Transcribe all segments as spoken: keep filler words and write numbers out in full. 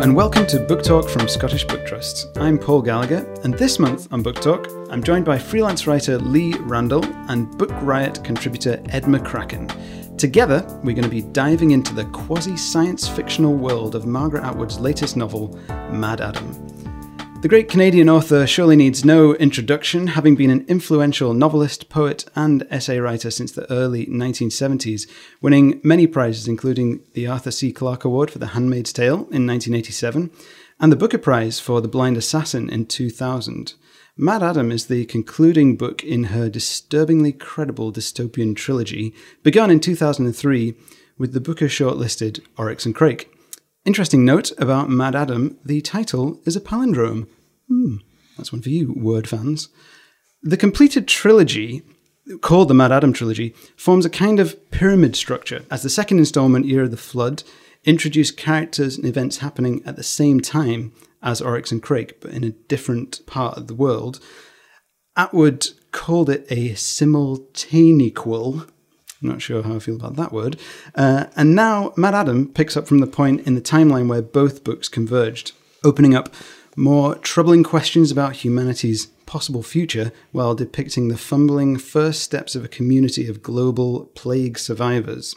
and welcome to Book Talk from Scottish Book Trust. I'm Paul Gallagher, and this month on Book Talk, I'm joined by freelance writer Lee Randall and Book Riot contributor Ed McCracken. Together, we're going to be diving into the quasi-science fictional world of Margaret Atwood's latest novel, MaddAddam. The great Canadian author surely needs no introduction, having been an influential novelist, poet, and essay writer since the early nineteen seventies, winning many prizes including the Arthur C. Clarke Award for The Handmaid's Tale in nineteen eighty-seven and the Booker Prize for The Blind Assassin in two thousand. MaddAddam is the concluding book in her disturbingly credible dystopian trilogy, begun in two thousand three with the Booker shortlisted Oryx and Crake. Interesting note about MaddAddam, the title is a palindrome. Hmm, that's one for you, word fans. The completed trilogy, called the MaddAddam trilogy, forms a kind of pyramid structure, as the second installment, Year of the Flood, introduced characters and events happening at the same time as Oryx and Crake, but in a different part of the world. Atwood called it a simultanequel. I'm not sure how I feel about that word. Uh, and now MaddAddam picks up from the point in the timeline where both books converged, opening up more troubling questions about humanity's possible future while depicting the fumbling first steps of a community of global plague survivors.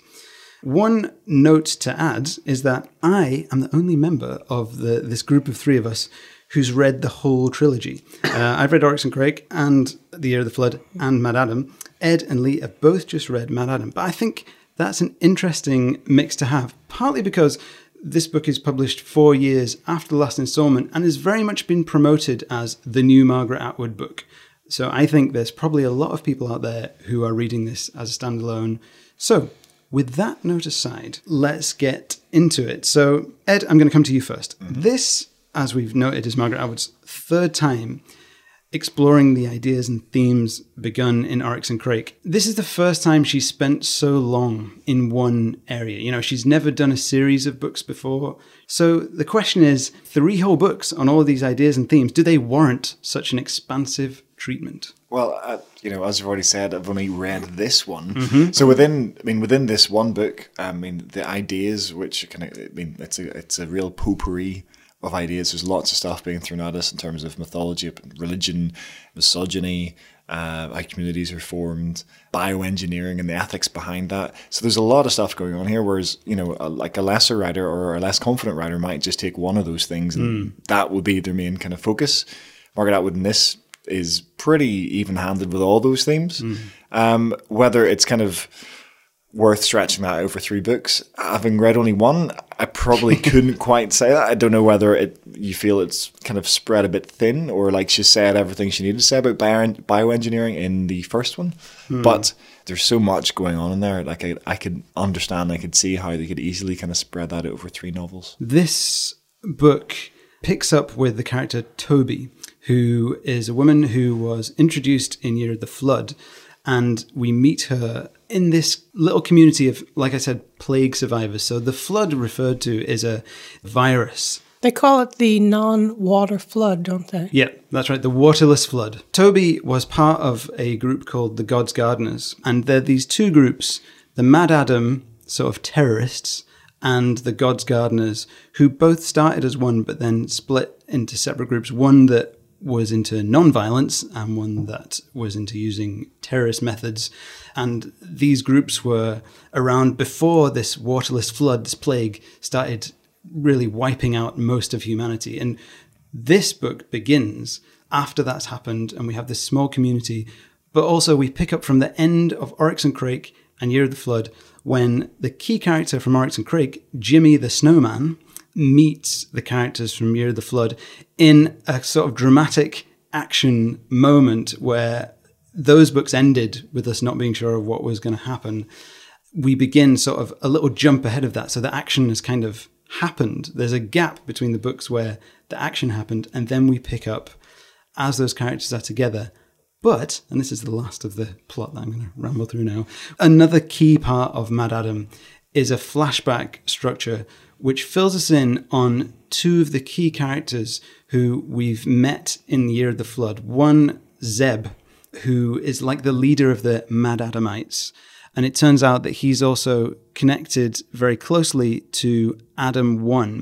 One note to add is that I am the only member of the, this group of three of us who's read the whole trilogy. Uh, I've read Oryx and Crake and The Year of the Flood and MaddAddam. Ed and Lee have both just read MaddAddam, but I think that's an interesting mix to have, partly because this book is published four years after the last installment and has very much been promoted as the new Margaret Atwood book. So I think there's probably a lot of people out there who are reading this as a standalone. So with that note aside, let's get into it. So Ed, I'm going to come to you first. Mm-hmm. This, as we've noted, is Margaret Atwood's third time exploring the ideas and themes begun in Oryx and Crake. This is the first time she's spent so long in one area. You know, she's never done a series of books before. So the question is, three whole books on all of these ideas and themes, do they warrant such an expansive treatment? Well, uh, you know, as I've already said, I've only read this one. Mm-hmm. So within, I mean, within this one book, I mean, the ideas, which kind of, I mean, it's a, it's a real potpourri of ideas. There's lots of stuff being thrown at us in terms of mythology, religion, misogyny, uh, how communities are formed, bioengineering and the ethics behind that. So there's a lot of stuff going on here, whereas, you know, a, like a lesser writer or a less confident writer might just take one of those things and mm. that would be their main kind of focus. Margaret Atwood in this is pretty even-handed with all those themes. Mm. Um, whether it's kind of worth stretching that over three books. Having read only one, I probably couldn't quite say that. I don't know whether it you feel it's kind of spread a bit thin or like she said everything she needed to say about bio, bioengineering in the first one. Hmm. But there's so much going on in there. Like I, I could understand, I could see how they could easily kind of spread that over three novels. This book picks up with the character Toby, who is a woman who was introduced in Year of the Flood. And we meet her in this little community of, like I said, plague survivors. So the flood referred to is a virus. They call it the non-water flood, don't they? Yeah, that's right, the waterless flood. Toby was part of a group called the God's Gardeners. And they're these two groups, the MaddAddam sort of terrorists and the God's Gardeners, who both started as one but then split into separate groups. One that was into non-violence and one that was into using terrorist methods. And these groups were around before this waterless flood, this plague, started really wiping out most of humanity. And this book begins after that's happened, and we have this small community. But also we pick up from the end of Oryx and Crake and Year of the Flood, when the key character from Oryx and Crake, Jimmy the Snowman, meets the characters from Year of the Flood in a sort of dramatic action moment where those books ended with us not being sure of what was going to happen. We begin sort of a little jump ahead of that. So the action has kind of happened. There's a gap between the books where the action happened, and then we pick up as those characters are together. But, and this is the last of the plot that I'm going to ramble through now, another key part of MaddAddam is a flashback structure which fills us in on two of the key characters who we've met in the Year of the Flood. One, Zeb, who is like the leader of the MaddAddamites. And it turns out that he's also connected very closely to Adam One,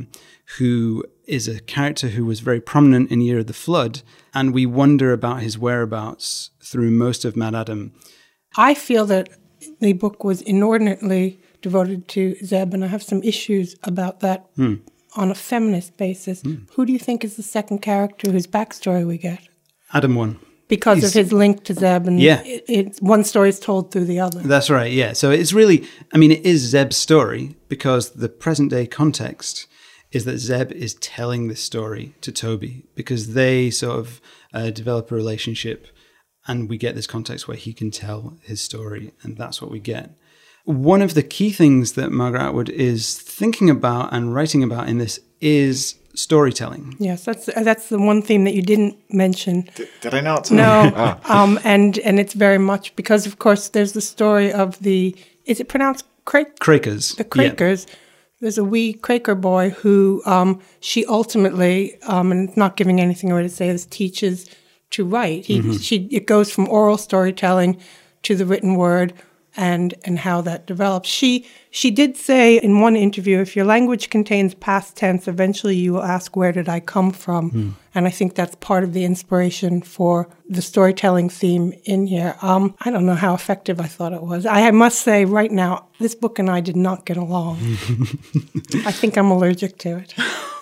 who is a character who was very prominent in Year of the Flood, and we wonder about his whereabouts through most of MaddAddam. I feel that the book was inordinately devoted to Zeb, and I have some issues about that hmm. on a feminist basis. Hmm. Who do you think is the second character whose backstory we get? Adam one. Because He's, of his link to Zeb, and yeah. it, it, one story is told through the other. That's right, yeah. So it's really, I mean, it is Zeb's story because the present day context is that Zeb is telling this story to Toby because they sort of uh, develop a relationship, and we get this context where he can tell his story, and that's what we get. One of the key things that Margaret Atwood is thinking about and writing about in this is storytelling. Yes, that's that's the one theme that you didn't mention. Did, did I not? No, ah. um, and and it's very much because, of course, there's the story of the, is it pronounced Cra- Crakers? The Crakers. Yeah. There's a wee Quaker boy who um, she ultimately, um, and it's not giving anything away to say this, teaches to write. He, mm-hmm. she, it goes from oral storytelling to the written word, and and how that develops. She she did say in one interview, if your language contains past tense, eventually you will ask, where did I come from? Mm. And I think that's part of the inspiration for the storytelling theme in here. Um, I don't know how effective I thought it was. I must say right now, this book and I did not get along. I think I'm allergic to it.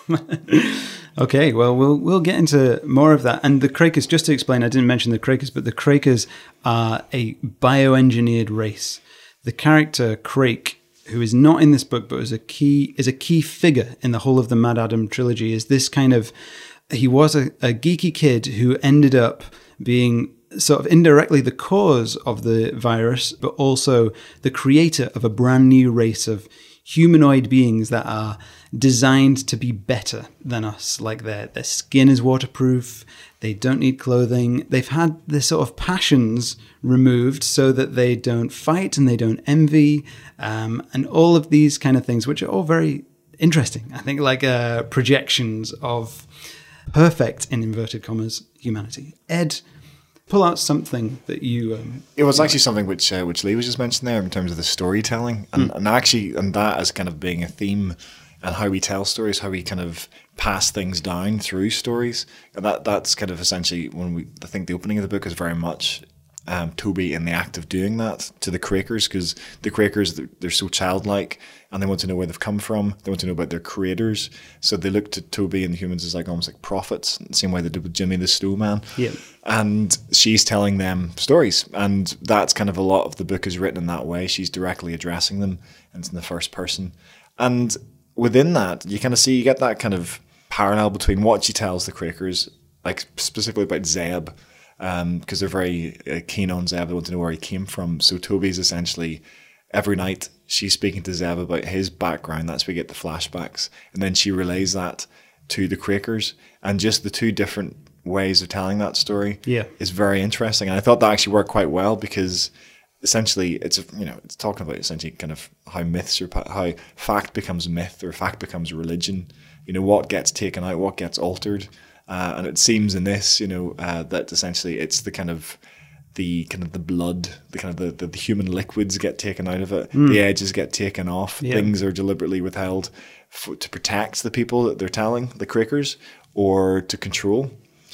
Okay, well, we'll we'll get into more of that. And the Crakers, just to explain, I didn't mention the Crakers, but the Crakers are a bioengineered race. The character Crake, who is not in this book, but is a key is a key figure in the whole of the MaddAddam trilogy, is this kind of, he was a, a geeky kid who ended up being sort of indirectly the cause of the virus, but also the creator of a brand new race of humanoid beings that are designed to be better than us. Like their their skin is waterproof, they don't need clothing, they've had their sort of passions removed so that they don't fight and they don't envy, um, and all of these kind of things, which are all very interesting. I think like uh, projections of perfect, in inverted commas, humanity. Ed, pull out something that you... Um, it was actually something which uh, which Lee was just mentioning there in terms of the storytelling, and, mm. and actually, and that as kind of being a theme and how we tell stories, how we kind of pass things down through stories. And that that's kind of essentially when we, I think the opening of the book is very much um, Toby in the act of doing that to the Quakers, because the Quakers, they're, they're so childlike and they want to know where they've come from. They want to know about their creators. So they look to Toby and the humans as like almost like prophets, the same way they did with Jimmy the Snowman. Yeah. And she's telling them stories. And that's kind of a lot of the book is written in that way. She's directly addressing them, and it's in the first person. And within that, you kind of see, you get that kind of parallel between what she tells the Quakers, like specifically about Zeb, because um, they're very uh, keen on Zeb. They want to know where he came from. So Toby's essentially, every night, she's speaking to Zeb about his background. That's where we get the flashbacks. And then she relays that to the Quakers. And just the two different ways of telling that story yeah. is very interesting. And I thought that actually worked quite well, because essentially it's, you know, it's talking about essentially kind of how myths are, how fact becomes myth or fact becomes religion. You know, what gets taken out, what gets altered. Uh, and it seems in this, you know, uh, that essentially it's the kind of the kind of the blood, the kind of the, the, the human liquids get taken out of it. Mm. The edges get taken off. Yeah. Things are deliberately withheld for, to protect the people that they're telling, the Quakers, or to control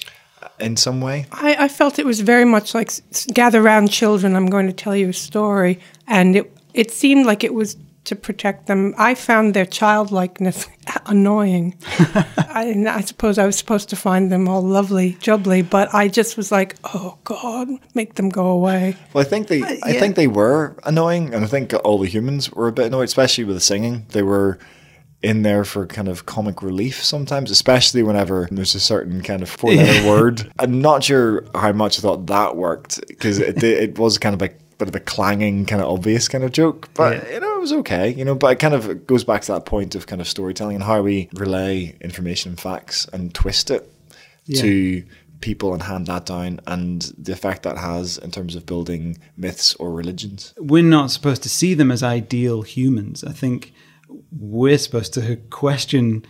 in some way. I, I felt it was very much like gather round children, I'm going to tell you a story. And it it seemed like it was to protect them. I found their childlikeness annoying. I, I suppose I was supposed to find them all lovely, jubbly, but I just was like, oh God, make them go away. Well, I think they, uh, yeah. I think they were annoying, and I think all the humans were a bit annoyed, especially with the singing. They were in there for kind of comic relief sometimes, especially whenever there's a certain kind of four-letter word. I'm not sure how much I thought that worked, because it it was kind of like bit of a clanging, kind of obvious kind of joke, but yeah. you know, it was okay, you know. But it kind of goes back to that point of kind of storytelling and how we relay information and facts and twist it yeah. to people and hand that down, and the effect that has in terms of building myths or religions. We're not supposed to see them as ideal humans. I think we're supposed to question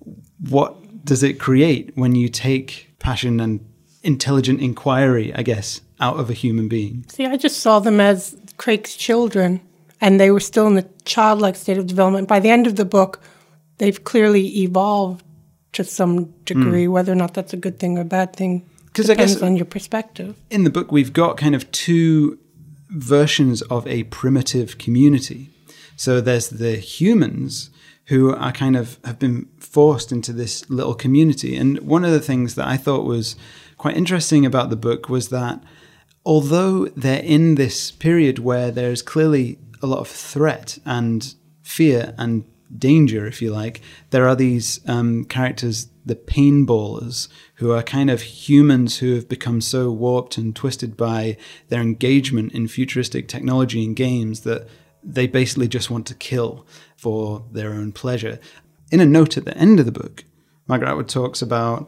what does it create when you take passion and intelligent inquiry, I guess, out of a human being. See, I just saw them as Crake's children, and they were still in the childlike state of development. By the end of the book, they've clearly evolved to some degree. Mm. Whether or not that's a good thing or a bad thing depends I guess on your perspective. In the book, we've got kind of two versions of a primitive community. So there's the humans who are kind of have been forced into this little community. And one of the things that I thought was quite interesting about the book was that although they're in this period where there's clearly a lot of threat and fear and danger, if you like, there are these um, characters, the paintballers, who are kind of humans who have become so warped and twisted by their engagement in futuristic technology and games that they basically just want to kill for their own pleasure. In a note at the end of the book, Margaret Atwood talks about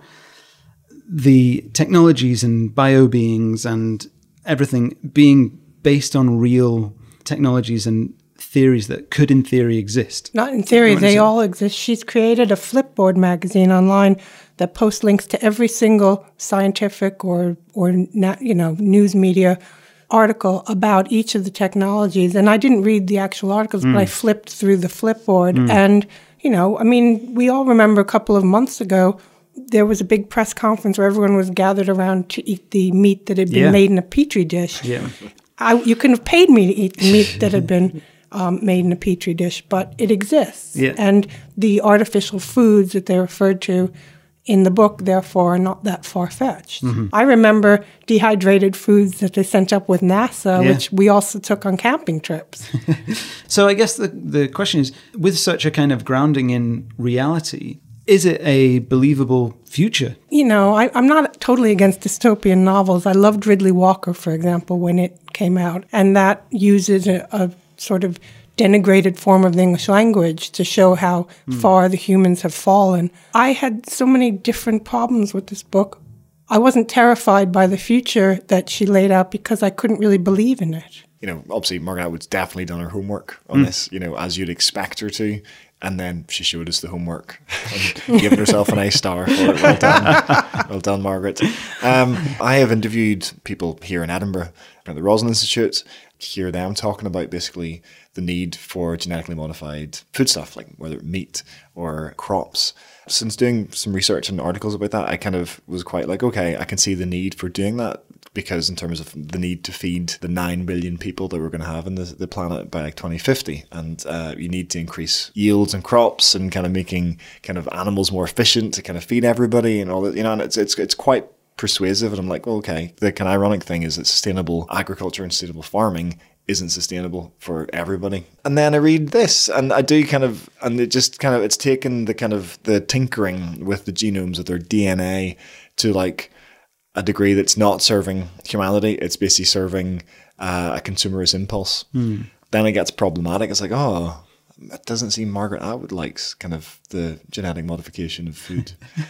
the technologies and bio-beings and everything being based on real technologies and theories that could, in theory, exist. Not in theory, they all exist. She's created a Flipboard magazine online that posts links to every single scientific or, or you know, news media article about each of the technologies. And I didn't read the actual articles, mm. but I flipped through the Flipboard. Mm. And, you know, I mean, we all remember a couple of months ago, there was a big press conference where everyone was gathered around to eat the meat that had been yeah. made in a Petri dish. Yeah. I, you couldn't have paid me to eat the meat that had been um, made in a Petri dish, but it exists. Yeah. And the artificial foods that they referred to in the book, therefore, are not that far-fetched. Mm-hmm. I remember dehydrated foods that they sent up with NASA, yeah. which we also took on camping trips. So I guess the, the question is, with such a kind of grounding in reality, is it a believable future? You know, I, I'm not totally against dystopian novels. I loved Ridley Walker, for example, when it came out. And that uses a, a sort of denigrated form of the English language to show how mm. far the humans have fallen. I had so many different problems with this book. I wasn't terrified by the future that she laid out because I couldn't really believe in it. You know, obviously Margaret Atwood's definitely done her homework on mm. this, you know, as you'd expect her to. And then she showed us the homework and given herself an A star for it. Well done. Well done, Margaret. Um, I have interviewed people here in Edinburgh at the Roslin Institute, hear them talking about basically the need for genetically modified foodstuff, like whether meat or crops. Since doing some research and articles about that, I kind of was quite like, okay, I can see the need for doing that, because in terms of the need to feed the nine billion people that we're going to have in the, the planet by like twenty fifty. And uh, you need to increase yields and crops and kind of making kind of animals more efficient to kind of feed everybody and all that, you know, and it's, it's, it's quite persuasive. And I'm like, well, okay, the kind of ironic thing is that sustainable agriculture and sustainable farming isn't sustainable for everybody. And then I read this and I do kind of, and it just kind of, it's taken the kind of the tinkering with the genomes of their D N A to like a degree that's not serving humanity. It's basically serving uh, a consumerist impulse. Mm. Then it gets problematic. It's like, oh, it doesn't seem Margaret Atwood likes kind of the genetic modification of food.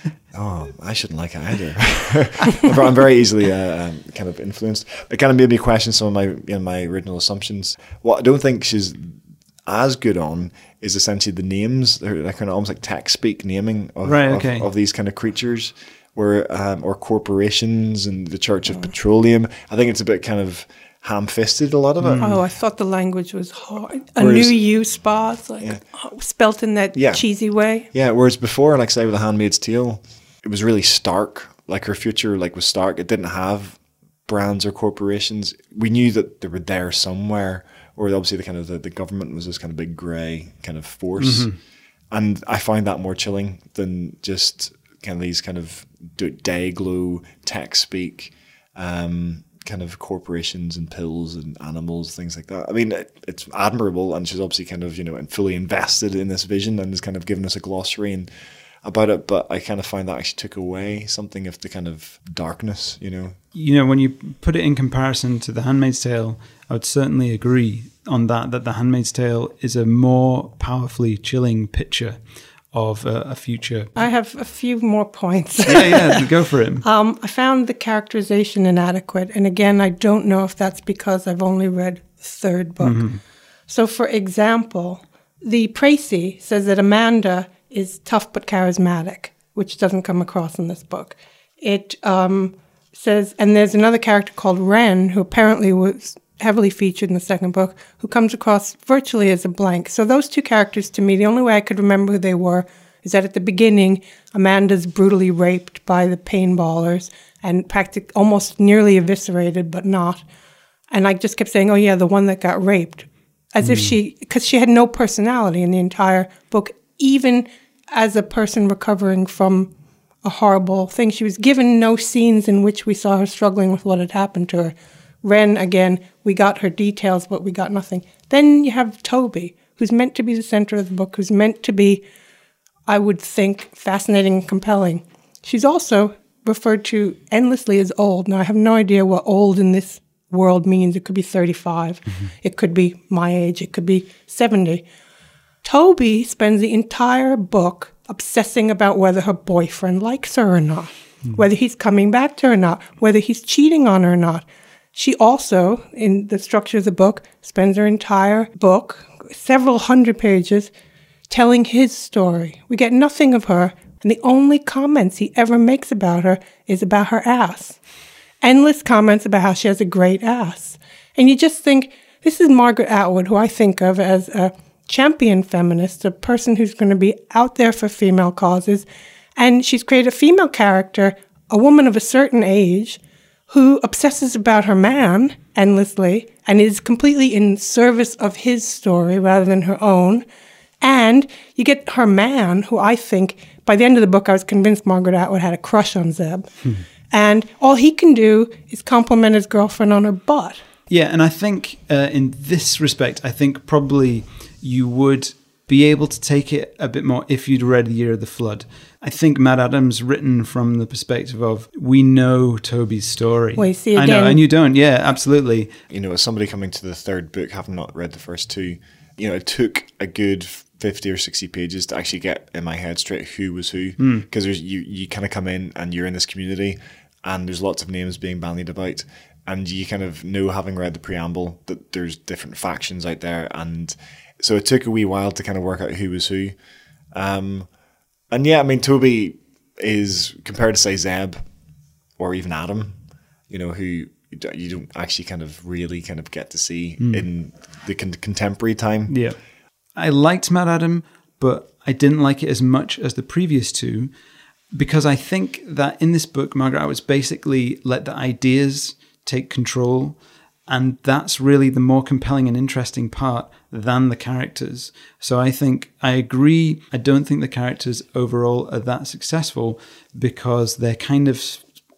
Oh, I shouldn't like it either. I'm very easily uh, um, kind of influenced. It kind of made me question some of my you know, my original assumptions. What I don't think she's as good on is essentially the names. They're, they're kind of almost like tech speak naming of, right, okay. of, of these kind of creatures. Where, um, or corporations and the Church of Petroleum. I think it's a bit kind of ham-fisted, a lot of it. Oh, I thought the language was hard. A whereas, new you spots, like yeah. oh, spelt in that yeah. cheesy way. Yeah, whereas before, like say with The Handmaid's Tale, it was really stark. Like her future like was stark. It didn't have brands or corporations. We knew that they were there somewhere, or obviously the kind of the, the government was this kind of big grey kind of force. Mm-hmm. And I find that more chilling than just kind of these kind of day glow tech speak um, kind of corporations and pills and animals, things like that. I mean, it, it's admirable, and she's obviously kind of, you know, fully invested in this vision and has kind of given us a glossary and about it, but I kind of find that actually took away something of the kind of darkness, you know. You know, when you put it in comparison to The Handmaid's Tale, I would certainly agree on that, that The Handmaid's Tale is a more powerfully chilling picture of a, a future. I have a few more points. yeah, yeah, go for it. Um, I found the characterization inadequate. And again, I don't know if that's because I've only read the third book. Mm-hmm. So for example, the Précis says that Amanda is tough but charismatic, which doesn't come across in this book. It um, says, and there's another character called Wren, who apparently was heavily featured in the second book, who comes across virtually as a blank. So those two characters, to me, the only way I could remember who they were is that at the beginning, Amanda's brutally raped by the paintballers and practic- almost nearly eviscerated, but not. And I just kept saying, oh yeah, the one that got raped. As mm. if she, because she had no personality in the entire book, even as a person recovering from a horrible thing. She was given no scenes in which we saw her struggling with what had happened to her. Wren, again, we got her details, but we got nothing. Then you have Toby, who's meant to be the center of the book, who's meant to be, I would think, fascinating and compelling. She's also referred to endlessly as old. Now, I have no idea what old in this world means. It could be thirty-five. Mm-hmm. It could be my age. It could be seventy. Toby spends the entire book obsessing about whether her boyfriend likes her or not, mm-hmm. whether he's coming back to her or not, whether he's cheating on her or not. She also, in the structure of the book, spends her entire book, several hundred pages, telling his story. We get nothing of her, and the only comments he ever makes about her is about her ass. Endless comments about how she has a great ass. And you just think, this is Margaret Atwood, who I think of as a champion feminist, a person who's going to be out there for female causes. And she's created a female character, a woman of a certain age, who obsesses about her man endlessly and is completely in service of his story rather than her own. And you get her man, who I think, by the end of the book, I was convinced Margaret Atwood had a crush on Zeb. Hmm. And all he can do is compliment his girlfriend on her butt. Yeah, and I think uh, in this respect, I think probably you would be able to take it a bit more if you'd read The Year of the Flood. I think Matt Adams written from the perspective of, we know Toby's story. Well, you see, again, I know, and you don't. Yeah, absolutely. You know, as somebody coming to the third book, having not read the first two, you know, it took a good fifty or sixty pages to actually get in my head straight who was who. Because mm. you, you kind of come in and you're in this community and there's lots of names being bandied about. And you kind of know, having read the preamble, that there's different factions out there. And so it took a wee while to kind of work out who was who. Um, and yeah, I mean, Toby is, compared to, say, Zeb or even Adam, you know, who you don't actually kind of really kind of get to see mm. in the con- contemporary time. Yeah. I liked Matt Adam, but I didn't like it as much as the previous two, because I think that in this book, Margaret Atwood's basically let the ideas take control, and that's really the more compelling and interesting part than the characters. So I think, I agree, I don't think the characters overall are that successful because they're kind of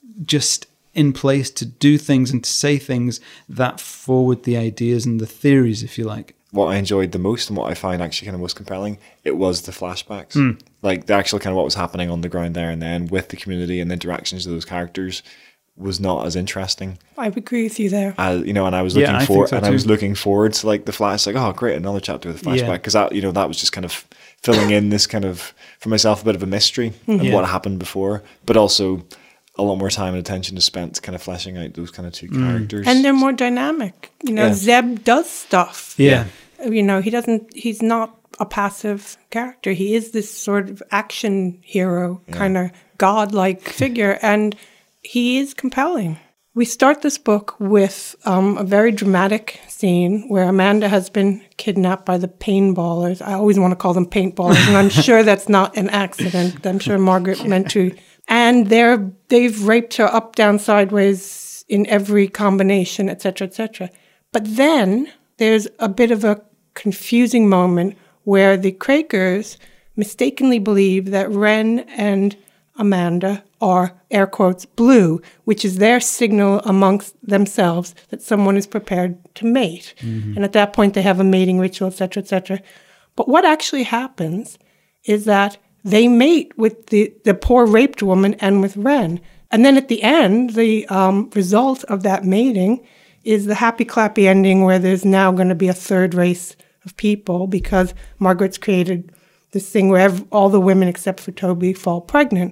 just in place to do things and to say things that forward the ideas and the theories, if you like. What I enjoyed the most and what I find actually kind of most compelling, it was the flashbacks. Mm. Like the actual kind of what was happening on the ground there and then with the community and the interactions of those characters was not as interesting. I would agree with you there. Uh, you know, and I was looking yeah, forward, so and too. I was looking forward to like the flash, like, oh, great, another chapter with the flashback, because yeah. that, you know, that was just kind of filling in this kind of, for myself, a bit of a mystery mm-hmm. of yeah. what happened before, but also a lot more time and attention is spent kind of fleshing out those kind of two mm. characters. And they're more dynamic. You know, yeah. Zeb does stuff. Yeah. You know, he doesn't, he's not a passive character. He is this sort of action hero, yeah. kind of godlike figure, and he is compelling. We start this book with um, a very dramatic scene where Amanda has been kidnapped by the paintballers. I always want to call them paintballers, and I'm sure that's not an accident. I'm sure Margaret meant to. And they're, they've raped her up, down, sideways in every combination, et cetera, et cetera. But then there's a bit of a confusing moment where the Quakers mistakenly believe that Wren and Amanda are, air quotes, blue, which is their signal amongst themselves that someone is prepared to mate. Mm-hmm. And at that point, they have a mating ritual, et cetera, et cetera. But what actually happens is that they mate with the, the poor raped woman and with Wren. And then at the end, the um, result of that mating is the happy clappy ending where there's now going to be a third race of people because Margaret's created this thing where all the women except for Toby fall pregnant.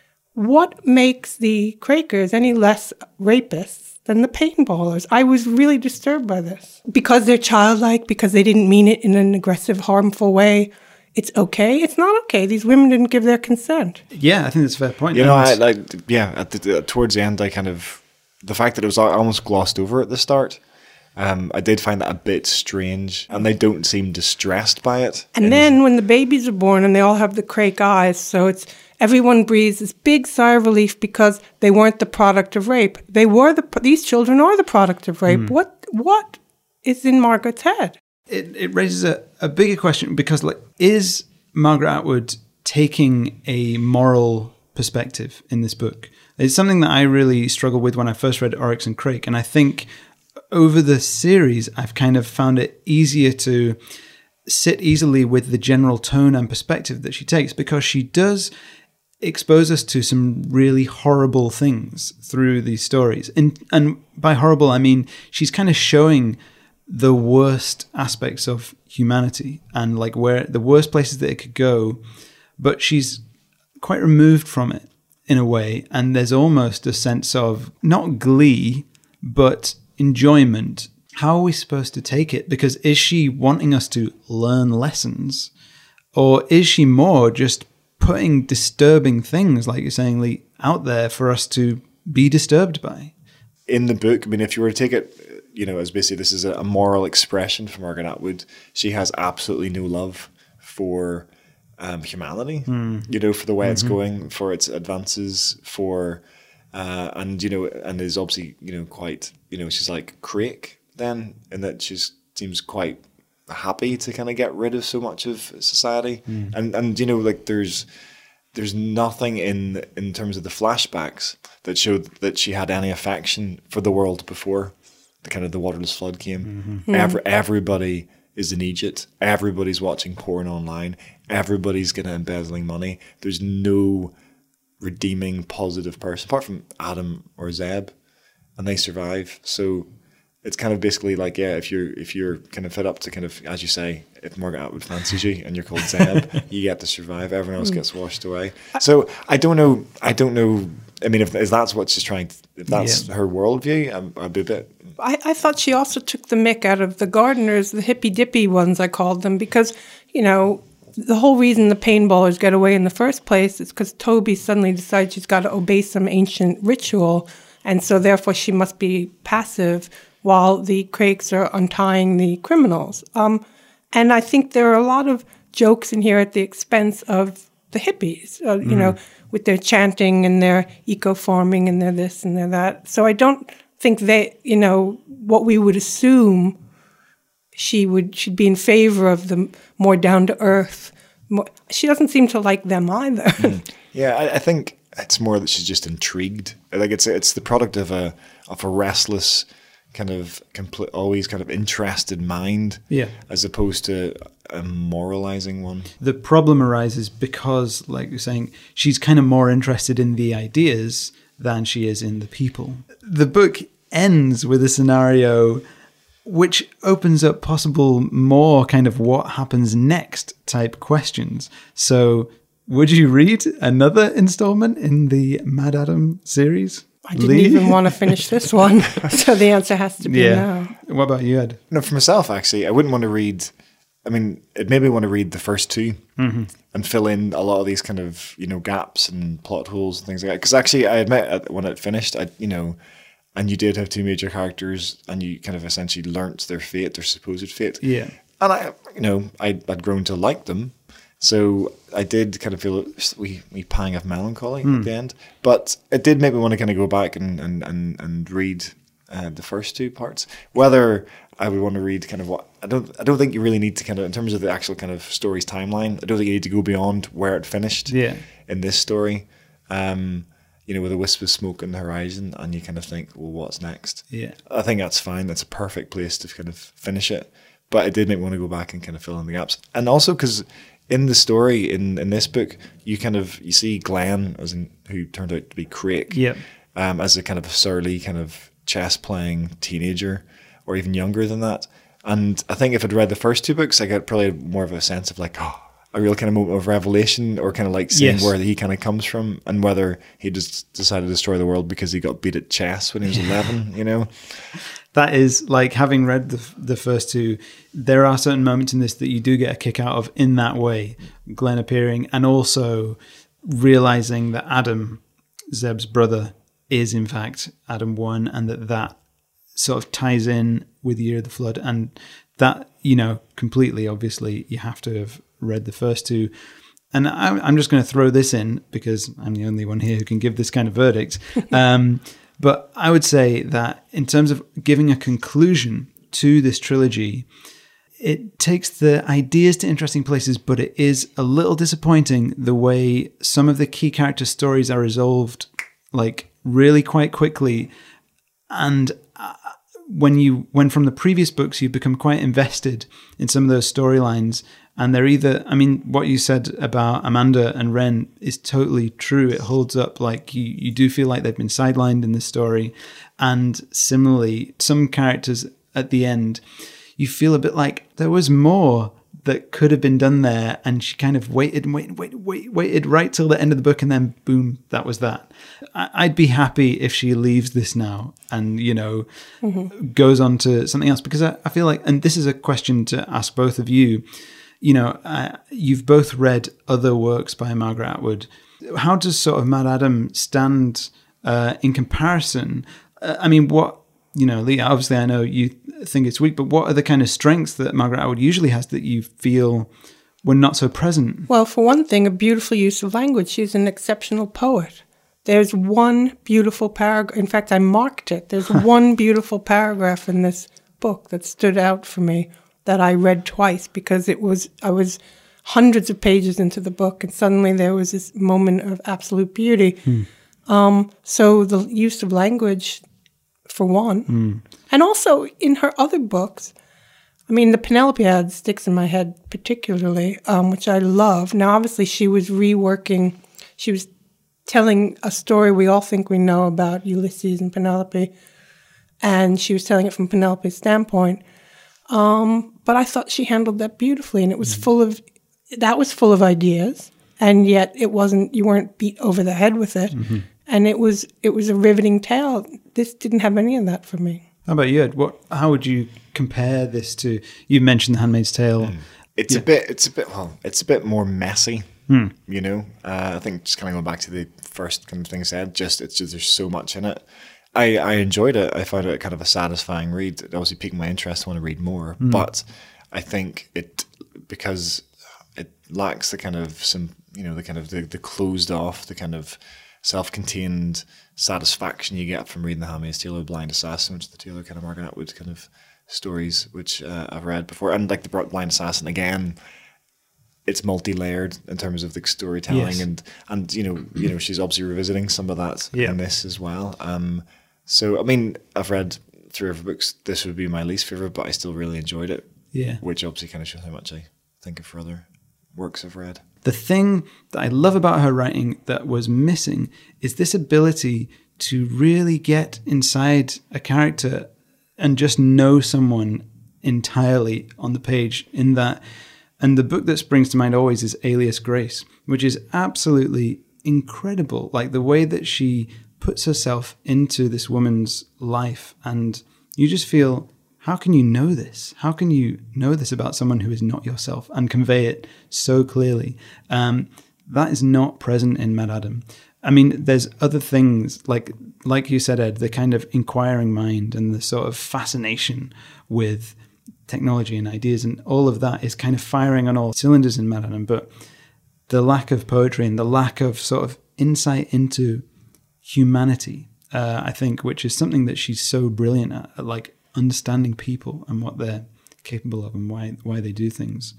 What makes the Quakers any less rapists than the paintballers? I was really disturbed by this. Because they're childlike, because they didn't mean it in an aggressive, harmful way, it's okay? It's not okay. These women didn't give their consent. Yeah, I think that's a fair point. You know, I, like, yeah, at the, towards the end, I kind of, the fact that it was almost glossed over at the start, Um, I did find that a bit strange, and they don't seem distressed by it. And then when the babies are born and they all have the crake eyes, so it's everyone breathes this big sigh of relief because they weren't the product of rape. They were the these children are the product of rape. Mm. What what is in Margaret's head? It it raises a, a bigger question because like is Margaret Atwood taking a moral perspective in this book? It's something that I really struggled with when I first read Oryx and Crake, and I think over the series, I've kind of found it easier to sit easily with the general tone and perspective that she takes because she does expose us to some really horrible things through these stories. And, and by horrible, I mean she's kind of showing the worst aspects of humanity and like where the worst places that it could go, but she's quite removed from it in a way. And there's almost a sense of not glee, but enjoyment. How are we supposed to take it? Because is she wanting us to learn lessons, or is she more just putting disturbing things, like you're saying, Lee, out there for us to be disturbed by? In the book, I mean, if you were to take it, you know, as basically this is a moral expression from Margaret Atwood, she has absolutely no love for um, humanity, mm. you know, for the way mm-hmm. it's going, for its advances, for Uh, and, you know, and is obviously, you know, quite, you know, she's like Crake then, in that she seems quite happy to kind of get rid of so much of society. Mm. And, and, you know, like there's there's nothing in in terms of the flashbacks that showed that she had any affection for the world before the kind of the waterless flood came. Mm-hmm. Every, everybody is in Egypt. Everybody's watching porn online. Everybody's getting embezzling money. There's no redeeming positive person apart from Adam or Zeb, and they survive. So it's kind of basically like, yeah, if you're if you're kind of fed up to kind of, as you say, if Margaret Atwood fancies you and you're called Zeb, you get to survive. Everyone else gets washed away. So I don't know. I don't know. I mean, if, if that's what she's trying, to, if that's yeah. her worldview, I'm, I'd be a bit. I, I thought she also took the mick out of the gardeners, the hippy dippy ones I called them, because you know. The whole reason the paintballers get away in the first place is because Toby suddenly decides she's got to obey some ancient ritual, and so therefore she must be passive while the Crakes are untying the criminals. Um, and I think there are a lot of jokes in here at the expense of the hippies, uh, mm. you know, with their chanting and their eco-farming and their this and their that. So I don't think they, you know, what we would assume she would should be in favor of the more down to earth. More, she doesn't seem to like them either. Mm. Yeah, I, I think it's more that she's just intrigued. Like it's it's the product of a of a restless kind of complete, always kind of interested mind. Yeah, as opposed to a moralizing one. The problem arises because, like you're saying, she's kind of more interested in the ideas than she is in the people. The book ends with a scenario which opens up possible more kind of what happens next type questions. So would you read another installment in the Mad Adam series? I didn't Lee? even want to finish this one, so the answer has to be yeah. no. What about you, Ed? No, for myself, actually, I wouldn't want to read... I mean, it made me want to read the first two mm-hmm. and fill in a lot of these kind of, you know, gaps and plot holes and things like that. Because actually, I admit, when it finished, I, you know... And you did have two major characters, and you kind of essentially learnt their fate, their supposed fate. Yeah. And I, you know, I, I'd grown to like them, so I did kind of feel a wee, wee pang of melancholy mm. at the end. But it did make me want to kind of go back and and and, and read uh, the first two parts. Whether I would want to read kind of what I don't, I don't think you really need to kind of, in terms of the actual kind of story's timeline, I don't think you need to go beyond where it finished. Yeah. In this story. Um, you know, with a wisp of smoke on the horizon, and you kind of think, well, what's next? Yeah. I think that's fine. That's a perfect place to kind of finish it. But it did make me want to go back and kind of fill in the gaps. And also because in the story, in, in this book, you kind of, you see Glenn, as in, who turned out to be Crake, yep. um, as a kind of surly, kind of chess-playing teenager, or even younger than that. And I think if I'd read the first two books, I got probably more of a sense of like, oh, a real kind of moment of revelation, or kind of like seeing yes. where he kind of comes from, and whether he just decided to destroy the world because he got beat at chess when he was eleven, you know? That is, like, having read the the first two, there are certain moments in this that you do get a kick out of in that way. Glenn appearing, and also realizing that Adam, Zeb's brother, is in fact Adam one, and that that sort of ties in with Year of the Flood. And that, you know, completely, obviously, you have to have read the first two. And I'm, I'm just going to throw this in because I'm the only one here who can give this kind of verdict. Um, but I would say that in terms of giving a conclusion to this trilogy, it takes the ideas to interesting places, but it is a little disappointing the way some of the key character stories are resolved, like really quite quickly. And uh, when you, when from the previous books, you become quite invested in some of those storylines, and they're either, I mean, what you said about Amanda and Ren is totally true. It holds up. Like you, you do feel like they've been sidelined in this story. And similarly, some characters at the end, you feel a bit like there was more that could have been done there, and she kind of waited and waited, waited, waited, waited right till the end of the book, and then boom, that was that. I'd be happy if she leaves this now and, you know, mm-hmm. goes on to something else, because I, I feel like, and this is a question to ask both of you, you know, uh, you've both read other works by Margaret Atwood. How does sort of MaddAddam stand uh, in comparison? Uh, I mean, what, you know, Lee, obviously I know you think it's weak, but what are the kind of strengths that Margaret Atwood usually has that you feel were not so present? Well, for one thing, a beautiful use of language. She's an exceptional poet. There's one beautiful paragraph. In fact, I marked it. There's one beautiful paragraph in this book that stood out for me that I read twice, because it was, I was hundreds of pages into the book, and suddenly there was this moment of absolute beauty. Hmm. Um, so the use of language, for one. Mm. And also in her other books, I mean, the Penelopiad sticks in my head particularly, um, which I love. Now, obviously, she was reworking, she was telling a story we all think we know about Ulysses and Penelope, and she was telling it from Penelope's standpoint. Um, but I thought she handled that beautifully, and it was mm. full of, that was full of ideas, and yet it wasn't, you weren't beat over the head with it. Mm-hmm. And it was it was a riveting tale. This didn't have any of that for me. How about you, Ed? What? How would you compare this to? You mentioned The Handmaid's Tale. Mm. It's yeah. a bit. It's a bit. Well, it's a bit more messy. Mm. You know, uh, I think just kind of going back to the first kind of thing I said. Just it's just there's so much in it. I I enjoyed it. I found it kind of a satisfying read. It obviously piqued my interest. I want to read more, mm. but I think it because it lacks the kind of some you know the kind of the, the closed off the kind of self-contained satisfaction you get from reading The Handmaid's Tale or Blind Assassin, which is the two other kind of Margaret Atwood kind of stories which uh, I've read before. And like the Blind Assassin, again, it's multi-layered in terms of the storytelling, yes. and and you know you know she's obviously revisiting some of that yeah. in this as well. Um, so I mean, I've read three of her books. This would be my least favorite, but I still really enjoyed it. Yeah, which obviously kind of shows how much I think of her other works I've read. The thing that I love about her writing that was missing is this ability to really get inside a character and just know someone entirely on the page in that. And the book that springs to mind always is Alias Grace, which is absolutely incredible. Like the way that she puts herself into this woman's life, and you just feel, how can you know this? How can you know this about someone who is not yourself and convey it so clearly? Um, that is not present in MaddAddam. I mean, there's other things, like like you said, Ed, the kind of inquiring mind and the sort of fascination with technology and ideas, and all of that is kind of firing on all cylinders in MaddAddam. But the lack of poetry and the lack of sort of insight into humanity, uh, I think, which is something that she's so brilliant at, at like understanding people and what they're capable of and why why they do things.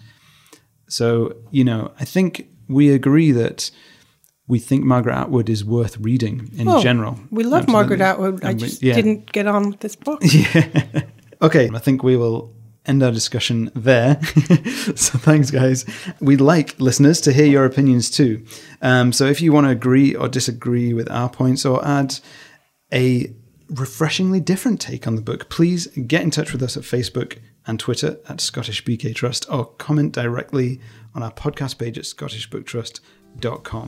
So, you know, I think we agree that we think Margaret Atwood is worth reading in oh, general. We love Absolutely. Margaret Atwood. I just we, yeah. didn't get on with this book. Yeah. Okay, I think we will end our discussion there. So thanks, guys. We'd like listeners to hear your opinions too. Um, so if you want to agree or disagree with our points or add a refreshingly different take on the book, please get in touch with us at Facebook and Twitter at Scottish B K Trust, or comment directly on our podcast page at scottish book trust dot com.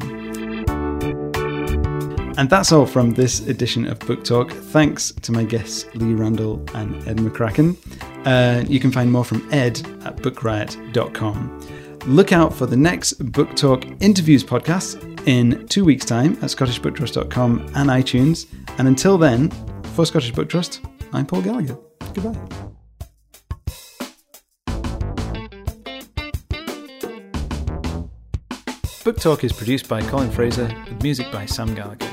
And that's all from this edition of Book Talk. Thanks to my guests Lee Randall and Ed McCracken. Uh, you can find more from Ed at book riot dot com. Look out for the next Book Talk interviews podcast in two weeks' time at scottish book trust dot com and iTunes. And until then, for Scottish Book Trust, I'm Paul Gallagher. Goodbye. Book Talk is produced by Colin Fraser with music by Sam Gallagher.